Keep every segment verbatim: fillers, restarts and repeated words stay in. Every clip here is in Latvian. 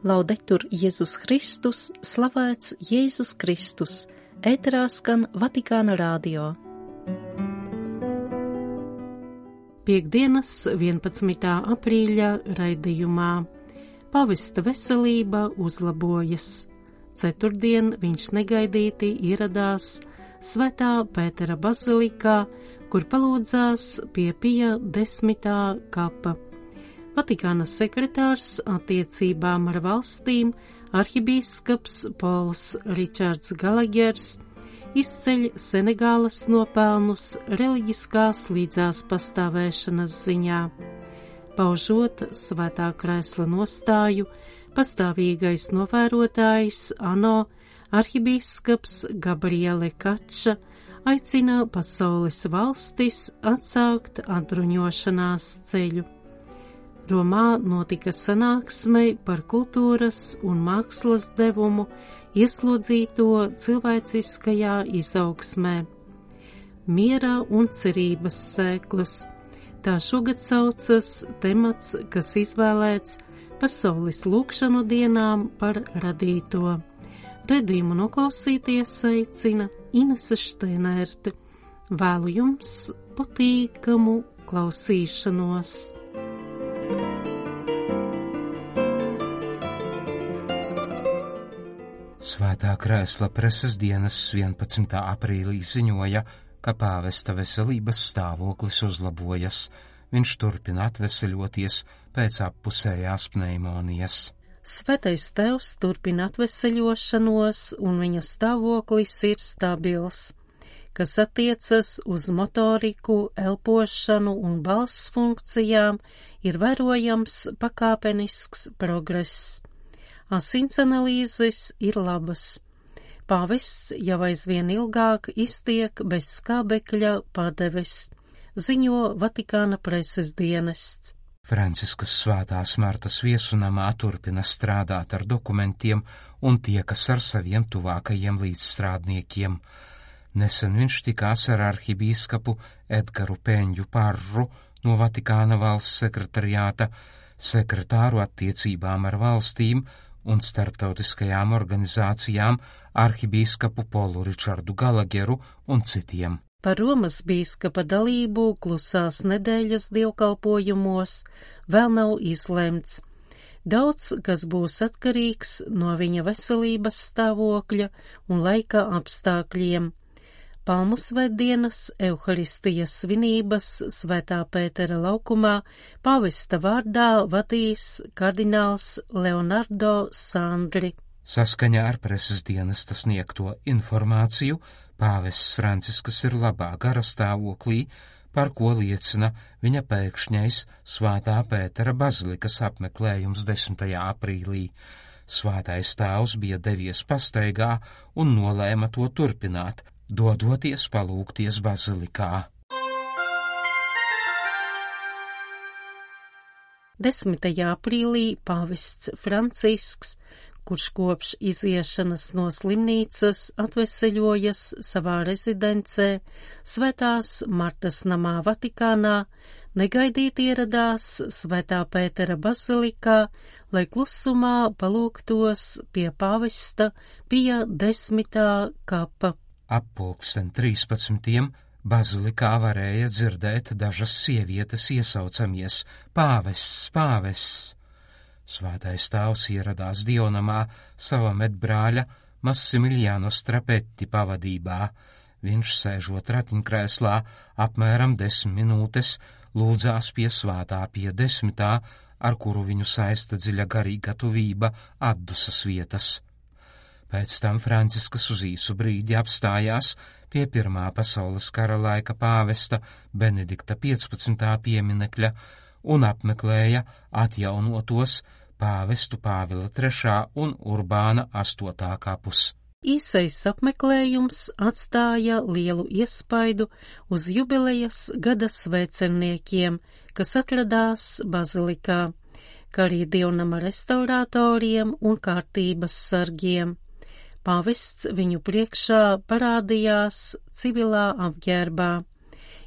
Laudetur Jēzus Kristus, slavēts Jēzus Kristus, ēterā skan Vatikāna rādio. Piektdienas vienpadsmitā aprīļa raidījumā pavesta veselība uzlabojas. Ceturtdien viņš negaidīti ieradās Svētā Pētera bazilikā, kur palūdzās pie Pija desmitā kapa. Vatikāna sekretārs attiecībām ar valstīm arhibīskaps Pols Ričards Galagers izceļ Senegālas nopelnus reliģiskās līdzās pastāvēšanas ziņā. Paužot Svētā Kresla nostāju, pastāvīgais novērotājs ANO arhibīskaps Gabriele Kača aicina pasaules valstis atsākt atbruņošanās ceļu. Romā notika sanāksme par kultūras un mākslas devumu ieslodzīto cilvēciskajā izaugsmē. Miera un cerības sēklas. Tā šogad saucas temats, kas izvēlēts pasaules lūgšanu dienām par radīto. Redījumu noklausīties aicina Inese Šteinerte. Vēlu jums patīkamu klausīšanos. Svētā Kresla preses dienas vienpadsmitā aprīlī ziņoja, ka pāvesta veselības stāvoklis uzlabojas. Viņš turpina atveseļoties pēc appusējās pneimonijas. Svētais tēvs turpina atveseļošanos, un viņa stāvoklis ir stabils, kas attiecas uz motoriku, elpošanu un balss funkcijām, ir vērojams pakāpenisks progress. Asins analīzes ir labas. Pāvests jau aizvien ilgāk iztiek bez skābekļa padeves, ziņo Vatikāna preses dienests. Franciskas Svētās Martas viesunamā turpina strādāt ar dokumentiem un tiekas ar saviem tuvākajiem līdzstrādniekiem. Nesen viņš tikās ar arhibīskapu Edgaru Peņģu Parru no Vatikāna valsts sekretariāta, sekretāru attiecībām ar valstīm un starptautiskajām organizācijām arhibīskapu Polu Ričardu Galageru un citiem. Par Romas bīskapa dalību klusās nedēļas dievkalpojumos vēl nav izlemts. Daudz, kas būs atkarīgs no viņa veselības stāvokļa un laika apstākļiem. Palmu svētdienas Euharistijas svinības Svētā Pētera laukumā pāvesta vārdā vadīs kardināls Leonardo Sandri. Saskaņā ar preses dienesta sniegto informāciju, pāvests Francisks ir labā gara stāvoklī, par ko liecina viņa pēkšņais Svētā Pētera bazilikas apmeklējums desmitajā aprīlī. Svētais tēvs bija devies pastaigā un nolēma to turpināt, dodoties palūgties bazilikā. desmitajā aprīlī pāvests Francisks, kurš kopš iziešanas no slimnīcas atveseļojas savā rezidencē Svētās Martas namā Vatikānā, negaidīti ieradās Svētā Pētera bazilikā, lai klusumā palūgtos pie pāvesta Pija desmitā kapa. Ap pulksten trīspadsmitiem bazilikā varēja dzirdēt dažas sievietes iesaucamies: pāvests, pāvests! Svētais tēvs ieradās dievnamā sava medbrāļa Massimiliano Strapetti pavadībā. Viņš, sēžot ratiņkrēslā apmēram desmit minūtes, lūdzās pie Svētā Pija desmitā, ar kuru viņu saista dziļa garīga tuvība atdusas vietas. Pēc tam Franciskas uz īsu brīdi apstājās pie Pirmā pasaules kara laika pāvesta Benedikta piecpadsmitā pieminekļa un apmeklēja atjaunotos pāvestu Pāvila trešā un Urbāna astotā kapus. Īsais apmeklējums atstāja lielu iespaidu uz jubilejas gada svēceniekiem, kas atradās bazilikā, kā arī dievnama restauratoriem un kārtības sargiem. Pāvests viņu priekšā parādījās civilā apģērbā.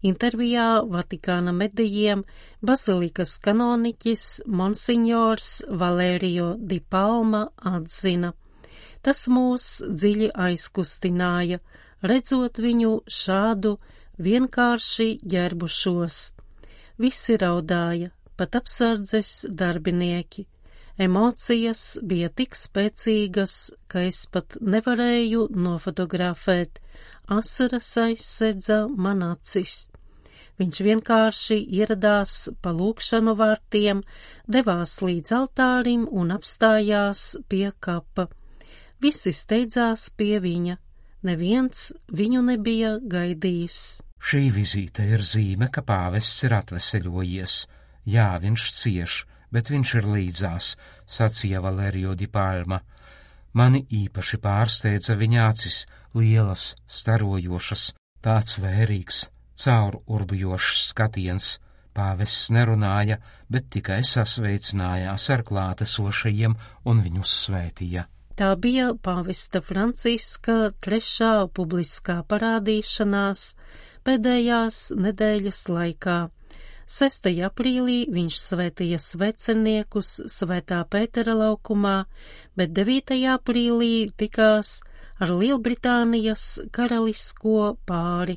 Intervijā Vatikāna medijiem bazilikas kanoniķis Monsignors Valērio Di Palma atzina: tas mūs dziļi aizkustināja, redzot viņu šādu vienkārši ģērbušos. Visi raudāja, pat apsardzes darbinieki. Emocijas bija tik spēcīgas, ka es pat nevarēju nofotografēt. Asaras aizsedza man acis. Viņš vienkārši ieradās pa lūgšanu vārtiem, devās līdz altārim un apstājās pie kapa. Visi steidzās pie viņa. Neviens viņu nebija gaidījis. Šī vizīte ir zīme, ka pāvests ir atveseļojies. Jā, viņš cieš, bet viņš ir līdzās, sacīja Valērio Di Palma. Mani īpaši pārsteidza viņa acis, lielas, starojošas, tāds vērīgs, caur urbujošs skatiens. Pāvests nerunāja, bet tikai sasveicinājās ar klātesošajiem un viņus svētīja. Tā bija pāvesta Franciska trešā publiskā parādīšanās pēdējās nedēļas laikā. sestajā aprīlī viņš svētīja sveceniekus Svētā Pētera laukumā, bet devītajā aprīlī tikās ar Lielbritānijas karalisko pāri.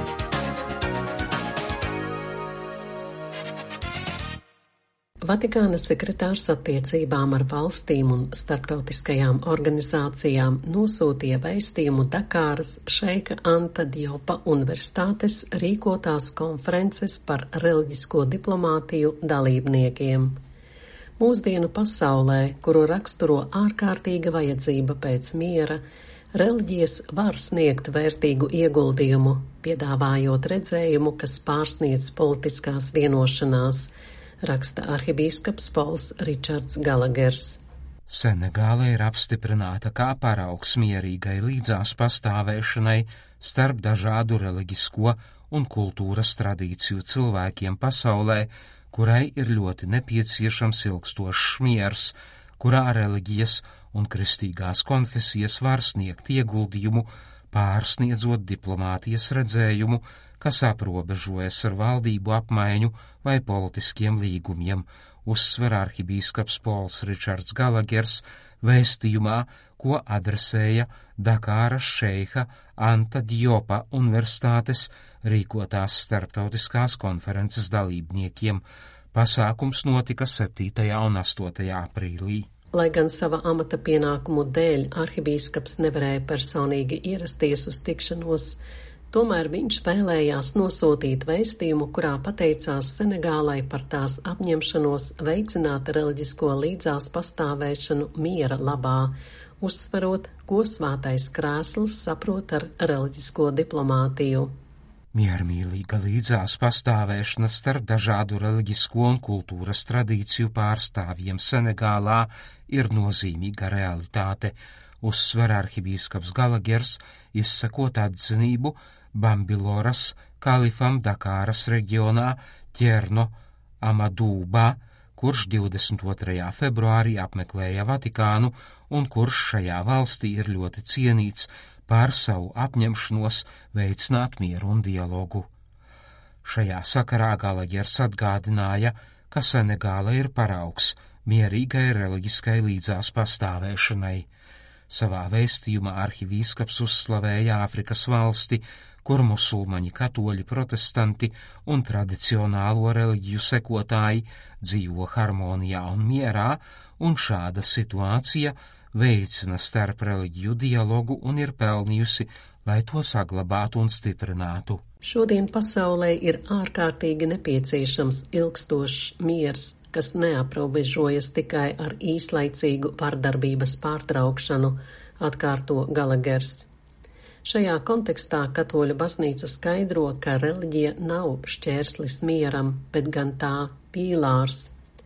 Vatikāna sekretārs attiecībām ar valstīm un starptautiskajām organizācijām nosūtīja vēstījumu Dakāras Šeika Anta Diopa universitātes rīkotās konferences par reliģisko diplomātiju dalībniekiem. Mūsdienu pasaulē, kuru raksturo ārkārtīga vajadzība pēc miera, reliģijas var sniegt vērtīgu ieguldījumu, piedāvājot redzējumu, kas pārsniedz politiskās vienošanās, raksta arhibīskaps Pols Ričards Galagers. Senegāla ir apstiprināta kā paraugs mierīgai līdzās pastāvēšanai starp dažādu reliģisko un kultūras tradīciju cilvēkiem pasaulē, kurai ir ļoti nepieciešams ilgstošs miers, kurā reliģijas un kristīgās konfesijas var sniegt ieguldījumu, pārsniedzot diplomātijas redzējumu, kas aprobežojas ar valdību apmaiņu vai politiskiem līgumiem, uzsver arhibīskaps Pols Ričards Galagers vēstījumā, ko adresēja Dakāras Šeika Anta Diopa universitātes rīkotās starptautiskās konferences dalībniekiem. Pasākums notika septītajā un astotajā aprīlī. Lai gan sava amata pienākumu dēļ arhibīskaps nevarēja personīgi ierasties uz tikšanos, tomēr viņš vēlējās nosūtīt vēstījumu, kurā pateicās Senegālai par tās apņemšanos veicināt reliģisko līdzās pastāvēšanu miera labā, uzsverot, ko svētais krēsls saprot ar reliģisko diplomātiju. Miermīlīga līdzās pastāvēšana starp dažādu reliģisko un kultūras tradīciju pārstāvjiem Senegālā ir nozīmīga realitāte, uzsver arhibīskaps Galagers, izsakot atzinību Bambiloras kalifam Dakāras reģionā Tjerno Amadūbā, kurš divdesmit otrajā februārī apmeklēja Vatikānu un kurš šajā valstī ir ļoti cienīts par savu apņemšanos veicināt mieru un dialogu. Šajā sakarā Galagers atgādināja, ka Senegāla ir paraugs mierīgai reliģiskai līdzās pastāvēšanai. Savā vēstījumā arhivīskaps uzslavēja Āfrikas valsti, kur musulmaņi, katoļi, protestanti un tradicionālo reliģiju sekotāji dzīvo harmonijā un mierā, un šāda situācija veicina starp reliģiju dialogu un ir pelnījusi, lai to saglabātu un stiprinātu. Šodien pasaulē ir ārkārtīgi nepieciešams ilgstošs miers, kas neaprobežojas tikai ar īslaicīgu vardarbības pārtraukšanu, atkārto Galagers. Šajā kontekstā katoļu baznīca skaidro, ka reliģija nav šķērslis mieram, bet gan tā pīlārs.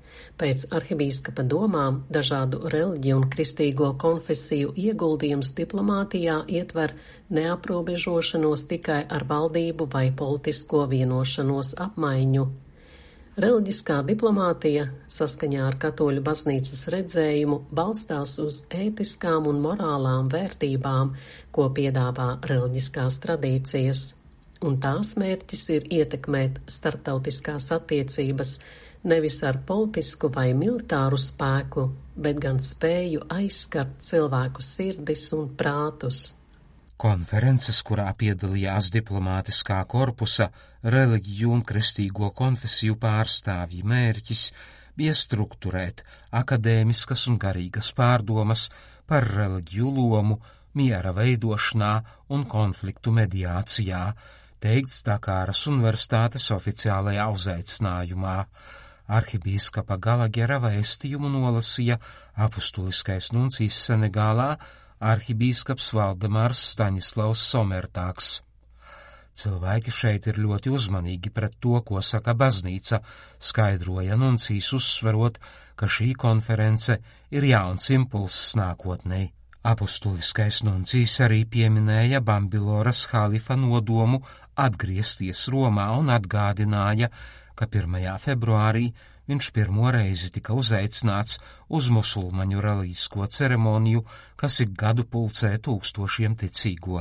Pēc arhibīskapa domām dažādu reliģiju un kristīgo konfesiju ieguldījums diplomātijā ietver neaprobežošanos tikai ar valdību vai politisko vienošanos apmaiņu. Reliģiskā diplomātija, saskaņā ar katoļu baznīcas redzējumu, balstās uz ētiskām un morālām vērtībām, ko piedāvā reliģiskās tradīcijas. un tās mērķis ir ietekmēt starptautiskās attiecības nevis ar politisku vai militāru spēku, bet gan spēju aizskart cilvēku sirdis un prātus. Konferences, kurā piedalījās diplomātiskā korpusa, reliģiju un kristīgo konfesiju pārstāvji, mērķis bija strukturēt akadēmiskas un garīgas pārdomas par reliģiju lomu miera veidošanā un konfliktu mediācijā, teikts Dakāras universitātes oficiālajā uzaicinājumā. Arhibīskapa Galagera vēstījumu nolasīja apustuliskais nuncijs Senegālā arhibīskaps Valdemārs Staņislavs Somertāks. Cilvēki šeit ir ļoti uzmanīgi pret to, ko saka baznīca, skaidroja nuncijs, uzsverot, ka šī konference ir jauns impulss nākotnei. Apustuliskais nuncijs arī pieminēja Bambiloras halifa nodomu atgriezties Romā un atgādināja, ka pirmajā februārī viņš pirmo reizi tika uzaicināts uz musulmaņu reliģisko ceremoniju, kas ik gadu pulcē tūkstošiem ticīgo.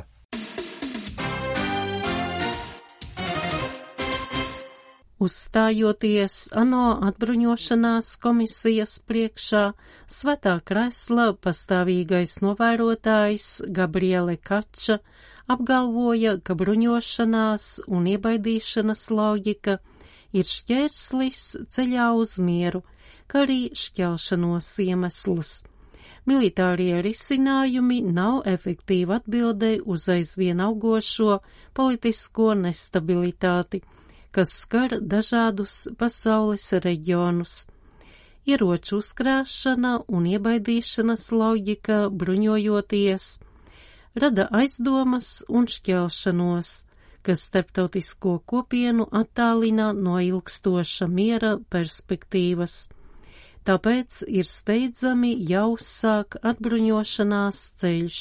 Uzstājoties ANO atbruņošanās komisijas priekšā, Svētā Kresla pastāvīgais novērotājs Gabriele Kača apgalvoja, ka bruņošanās un iebaidīšanas loģika ir šķērslis ceļā uz mieru, kā arī šķelšanos iemesls. Militārie risinājumi nav efektīva atbilde uz aizvien augošo politisko nestabilitāti, kas skar dažādus pasaules reģionus. Ieroču uzkrāšana un iebaidīšanas loģika bruņojoties rada aizdomas un šķelšanos, kas starptautisko kopienu attālina no ilgstoša miera perspektīvas. Tāpēc ir steidzami jāuzsāk atbruņošanās ceļš,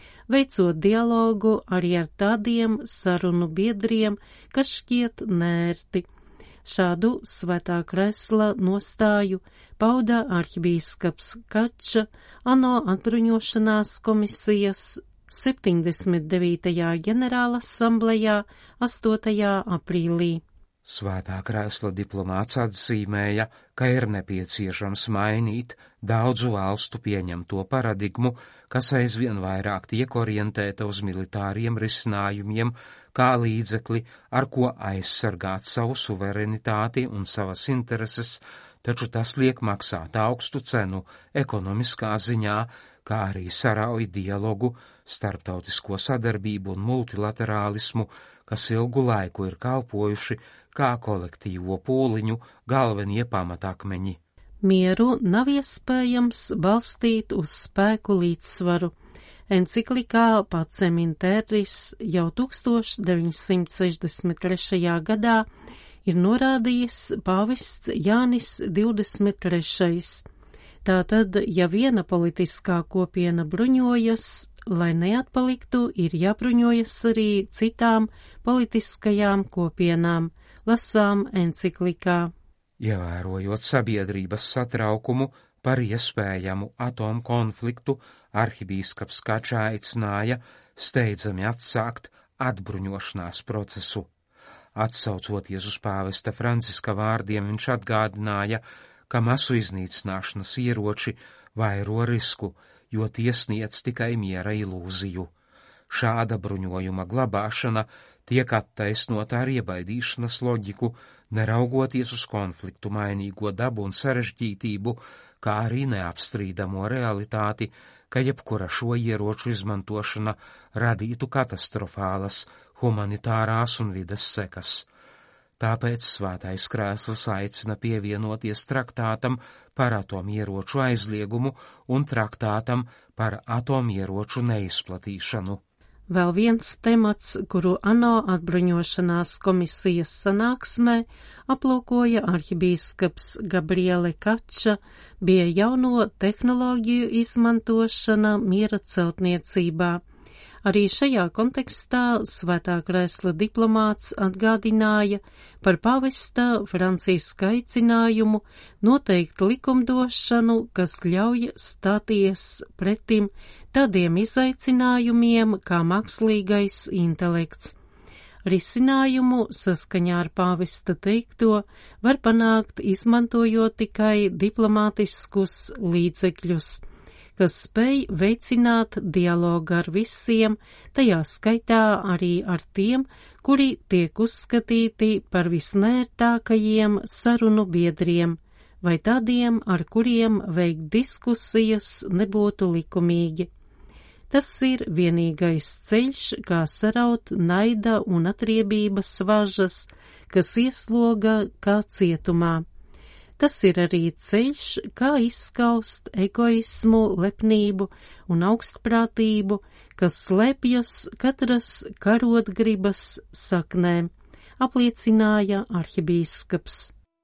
veicot dialogu arī ar tādiem sarunu biedriem, kas šķiet nērti. Šādu Svētā Kresla nostāju pauda arhibīskaps Kača ANO atbruņošanās komisijas septiņdesmit devītajā ģenerāla asamblejā astotajā aprīlī. Svētā Kresla diplomāts atzīmēja, ka ir nepieciešams mainīt daudzu valstu pieņemto paradigmu, kas aizvien vairāk tiek orientēta uz militāriem risinājumiem, kā līdzekli, ar ko aizsargāt savu suverenitāti un savas intereses, taču tas liek maksāt augstu cenu ekonomiskā ziņā, kā arī sarauj dialogu, starptautisko sadarbību un multilaterālismu, kas ilgu laiku ir kalpojuši kā kolektīvo pūliņu galvenie pamatakmeņi. Mieru nav iespējams balstīt uz spēku līdzsvaru. Enciklikā Pacem in Terris jau tūkstoš deviņsimt sešdesmit trešajā gadā ir norādījis pāvests Jānis divdesmit trešais. Tātad, ja viena politiskā kopiena bruņojas, lai neatpaliktu, ir jābruņojas arī citām politiskajām kopienām, lasām enciklikā. Ievērojot sabiedrības satraukumu par iespējamu atomu konfliktu, arhibīskaps Kača aicināja steidzami atsākt atbruņošanās procesu. Atsaucoties uz pāvesta Franciska vārdiem, viņš atgādināja, ka masu iznīcināšanas ieroči vairo risku, jo tie sniedz tikai miera ilūziju. Šāda bruņojuma glabāšana tiek attaisnota ar iebaidīšanas loģiku, neraugoties uz konfliktu mainīgo dabu un sarežģītību, kā arī neapstrīdamo realitāti, ka jebkura šo ieroču izmantošana radītu katastrofālas humanitārās un vides sekas. Tāpēc Svētais Kresls aicina pievienoties traktātam par atomieroču aizliegumu un traktātam par atomieroču neizplatīšanu. Vēl viens temats, kuru ANO atbruņošanās komisijas sanāksmē aplūkoja arhibīskaps Gabriele Kača, bija jauno tehnoloģiju izmantošana miera celtniecībā. Arī šajā kontekstā Svētā Kresla diplomāts atgādināja par pāvesta Franciska aicinājumu noteikt likumdošanu, kas ļauj stāties pretim tādiem izaicinājumiem kā mākslīgais intelekts. Risinājumu saskaņā ar pāvesta teikto var panākt izmantojot tikai diplomātiskus līdzekļus, kas spēj veicināt dialogu ar visiem, tajā skaitā arī ar tiem, kuri tiek uzskatīti par visnērtākajiem sarunu biedriem, vai tādiem, ar kuriem veikt diskusijas nebūtu likumīgi. Tas ir vienīgais ceļš, kā saraut naida un atriebības važas, kas iesloga kā cietumā. Tas ir arī ceļš, kā izskaust egoismu, lepnību un augstprātību, kas slēpjas katras karotgribas saknē, apliecināja arhibīskaps.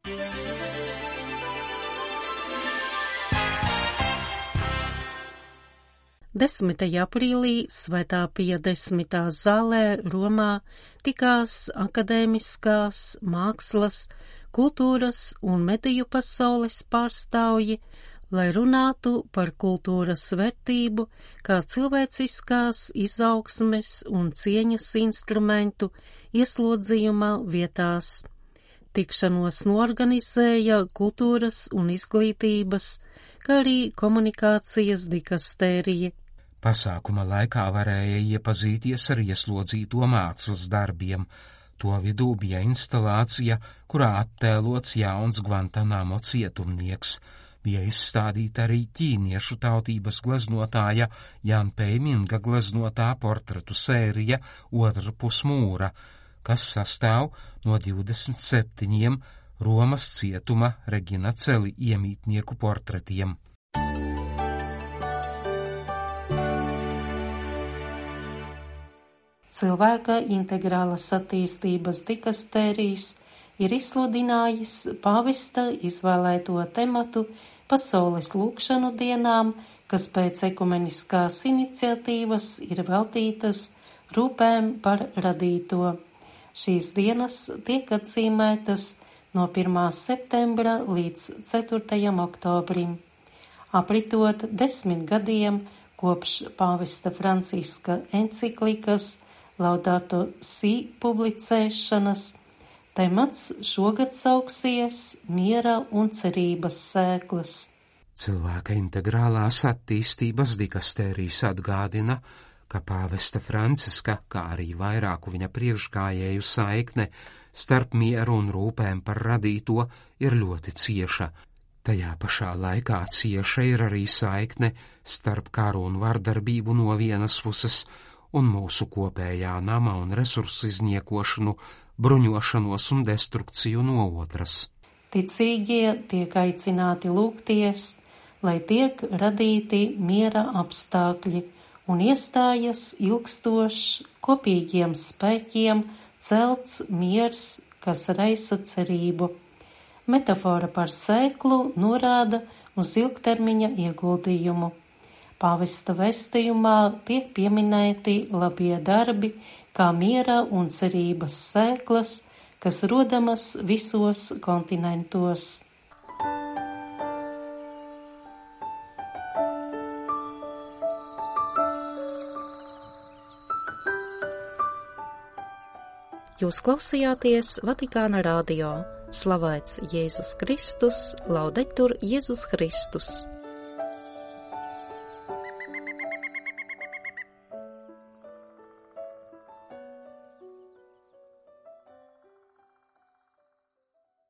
desmitajā aprīlī Svētā Pija desmitā zālē Romā tikās akadēmiskās, mākslas, kultūras un mediju pasaules pārstāvji, lai runātu par kultūras vērtību kā cilvēciskās izaugsmes un cieņas instrumentu ieslodzījuma vietās. Tikšanos norganizēja kultūras un izglītības, kā arī komunikācijas dikastērija. Pasākuma laikā varēja iepazīties ar ieslodzīto mākslas darbiem. To vidū bija instalācija, kurā attēlots jauns Guantanamo cietumnieks. Bija izstādīta arī ķīniešu tautības gleznotāja Jan Peiminga gleznotā portretu sērija Otrpus mūra, kas sastāv no divdesmit septiņiem Romas cietuma Regina Celi iemītnieku portretiem. Cilvēka integrālas attīstības dikastērijas ir izsludinājis pāvesta izvēlēto tematu pasaules lūgšanu dienām, kas pēc ekumeniskās iniciatīvas ir veltītas rūpēm par radīto. Šīs dienas tiek atzīmētas no pirmā septembra līdz ceturtajam oktobrim. Apritot desmit gadiem kopš pāvesta Franciska enciklikas Laudato Si publicēšanas, temats šogad sauksies miera un cerības sēklas. Cilvēka integrālās attīstības dikastērijas atgādina, ka pāvesta Franciska, kā arī vairāku viņa priekšgājēju saikne starp mieru un rūpēm par radīto ir ļoti cieša. Tajā pašā laikā cieša ir arī saikne starp karu un vardarbību no vienas puses un mūsu kopējā nama un resursu izniekošanu, bruņošanos un destrukciju no otras. Ticīgie tiek aicināti lūgties, lai tiek radīti miera apstākļi un iestājas ilgstošs kopīgiem spēkiem celts miers, kas raisa cerību. Metafora par sēklu norāda uz ilgtermiņa ieguldījumu. Pāvesta vēstījumā tiek pieminēti labie darbi, kā miera un cerības sēklas, kas rodamas visos kontinentos. Jūs klausījāties Vatikāna radio. Slavēts Jēzus Kristus, laudetur Jēzus Kristus.